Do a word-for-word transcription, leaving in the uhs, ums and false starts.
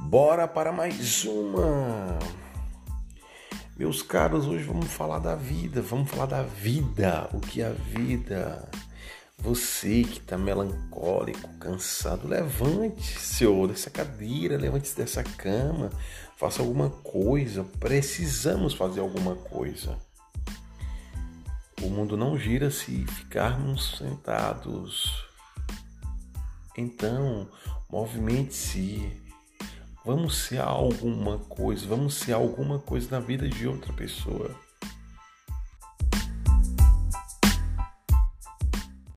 Bora para mais uma! Meus caros, hoje vamos falar da vida, vamos falar da vida, o que é a vida. Você que está melancólico, cansado, levante-se dessa cadeira, levante-se dessa cama, faça alguma coisa, precisamos fazer alguma coisa. O mundo não gira se ficarmos sentados. Então, movimente-se. Vamos ser alguma coisa, vamos ser alguma coisa na vida de outra pessoa.